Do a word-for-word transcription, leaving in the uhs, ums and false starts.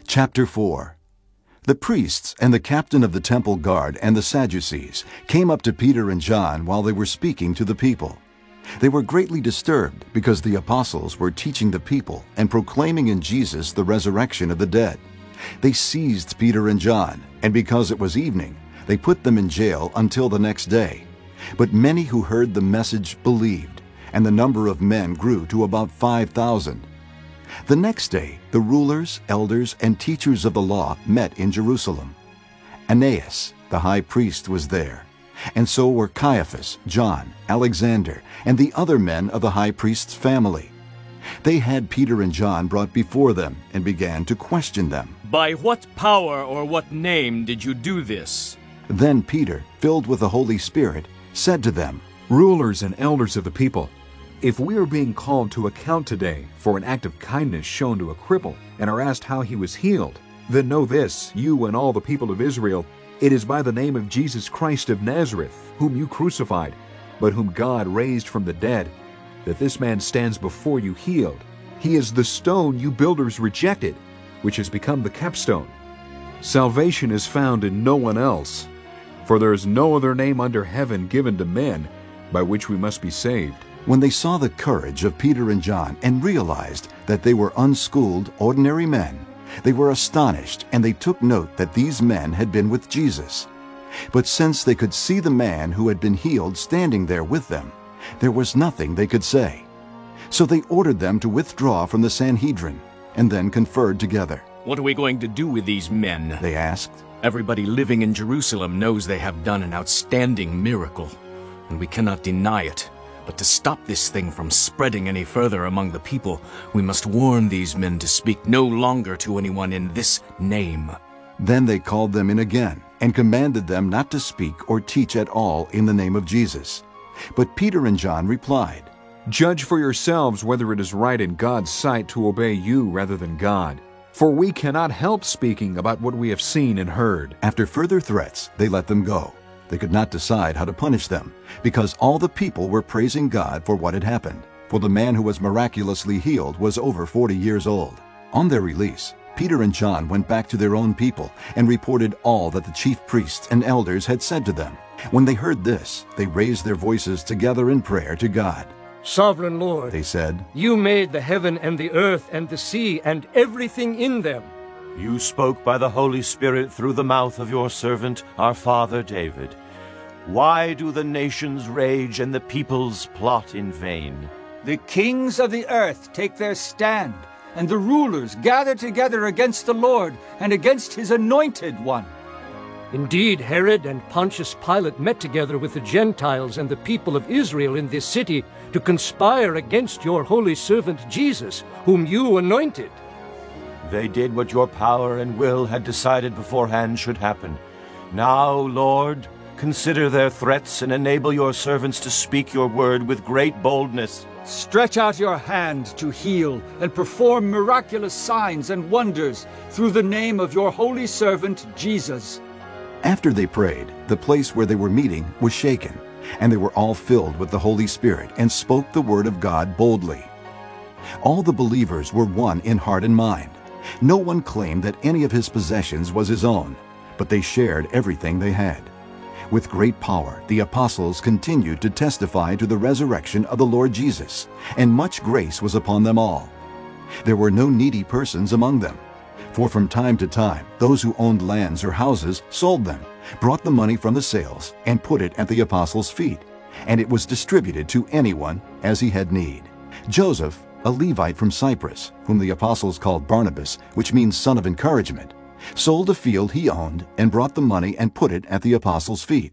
Chapter four. The priests and the captain of the temple guard and the Sadducees came up to Peter and John while they were speaking to the people. They were greatly disturbed because the apostles were teaching the people and proclaiming in Jesus the resurrection of the dead. They seized Peter and John, and because it was evening, they put them in jail until the next day. But many who heard the message believed, and the number of men grew to about five thousand. The next day, the rulers, elders, and teachers of the law met in Jerusalem. Annas, the high priest, was there, and so were Caiaphas, John, Alexander, and the other men of the high priest's family. They had Peter and John brought before them and began to question them. By what power or what name did you do this? Then Peter, filled with the Holy Spirit, said to them, Rulers and elders of the people, if we are being called to account today for an act of kindness shown to a cripple and are asked how he was healed, then know this, you and all the people of Israel, it is by the name of Jesus Christ of Nazareth, whom you crucified, but whom God raised from the dead, that this man stands before you healed. He is the stone you builders rejected, which has become the capstone. Salvation is found in no one else, for there is no other name under heaven given to men by which we must be saved. When they saw the courage of Peter and John and realized that they were unschooled, ordinary men, they were astonished, and they took note that these men had been with Jesus. But since they could see the man who had been healed standing there with them, there was nothing they could say. So they ordered them to withdraw from the Sanhedrin, and then conferred together. What are we going to do with these men? They asked. Everybody living in Jerusalem knows they have done an outstanding miracle, and we cannot deny it. But to stop this thing from spreading any further among the people, we must warn these men to speak no longer to anyone in this name. Then they called them in again and commanded them not to speak or teach at all in the name of Jesus. But Peter and John replied, Judge for yourselves whether it is right in God's sight to obey you rather than God. For we cannot help speaking about what we have seen and heard. After further threats, they let them go. They could not decide how to punish them, because all the people were praising God for what had happened. For the man who was miraculously healed was over forty years old. On their release, Peter and John went back to their own people and reported all that the chief priests and elders had said to them. When they heard this, they raised their voices together in prayer to God. Sovereign Lord, they said, you made the heaven and the earth and the sea and everything in them. You spoke by the Holy Spirit through the mouth of your servant, our father David. Why do the nations rage and the peoples plot in vain? The kings of the earth take their stand, and the rulers gather together against the Lord and against his anointed one. Indeed, Herod and Pontius Pilate met together with the Gentiles and the people of Israel in this city to conspire against your holy servant Jesus, whom you anointed. They did what your power and will had decided beforehand should happen. Now, Lord, consider their threats and enable your servants to speak your word with great boldness. Stretch out your hand to heal and perform miraculous signs and wonders through the name of your holy servant Jesus. After they prayed, the place where they were meeting was shaken, and they were all filled with the Holy Spirit and spoke the word of God boldly. All the believers were one in heart and mind. No one claimed that any of his possessions was his own, but they shared everything they had. With great power, the apostles continued to testify to the resurrection of the Lord Jesus, and much grace was upon them all. There were no needy persons among them, for from time to time those who owned lands or houses sold them, brought the money from the sales, and put it at the apostles' feet, and it was distributed to anyone as he had need. Joseph, a Levite from Cyprus, whom the apostles called Barnabas, which means son of encouragement, sold a field he owned and brought the money and put it at the apostles' feet.